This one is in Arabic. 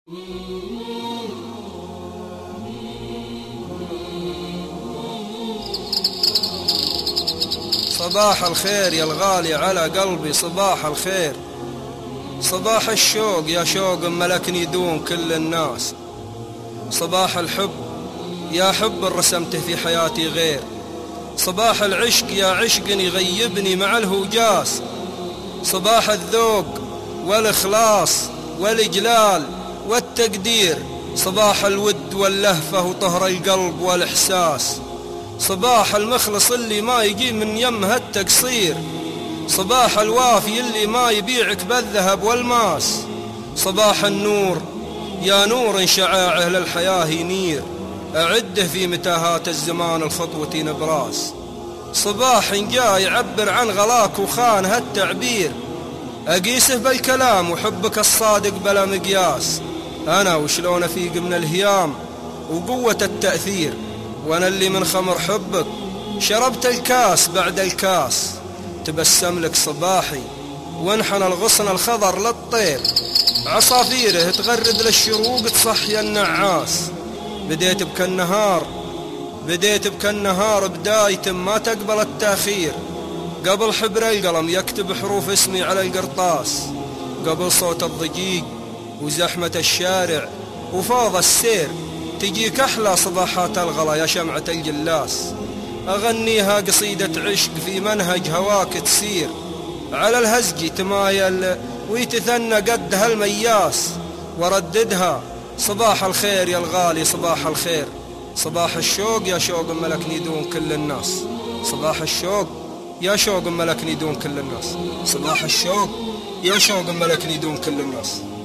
صباح الخير يا الغالي على قلبي، صباح الخير، صباح الشوق يا شوق ملكني دون كل الناس، صباح الحب يا حب رسمته في حياتي غير، صباح العشق يا عشق يغيبني مع الهوجاس، صباح الذوق والإخلاص والإجلال والتقدير، صباح الود واللهفة وطهر القلب والإحساس، صباح المخلص اللي ما يجي من يمها التقصير، صباح الوافي اللي ما يبيعك بالذهب والماس، صباح النور يا نور شعاعه للحياة ينير، أعده في متاهات الزمان الخطوة نبراس، صباح جاي يعبر عن غلاك وخان هالتعبير، أقيسه بالكلام وحبك الصادق بلا مقياس، أنا وشلون أفيق من الهيام وقوة التأثير، وأنا اللي من خمر حبك شربت الكاس بعد الكاس، تبسم لك صباحي وانحنى الغصن الخضر للطير، عصافيره تغرد للشروق تصحي النعاس، بديت بك النهار بداية ما تقبل التأخير، قبل حبر القلم يكتب حروف اسمي على القرطاس، قبل صوت الضجيج وزحمة الشارع وفاض السير، تجيك أحلى صباحات الغلا يا شمعة الجلاس، أغنيها قصيدة عشق في منهج هواك تسير، على الهزج تمايل ويتثنى قد هالمياس، ورددها صباح الخير يا الغالي صباح الخير، صباح الشوق يا شوق ملكني دون كل الناس، صباح الشوق يا شوق ملكني دون كل الناس، صباح الشوق يا شوق ملكني دون كل الناس.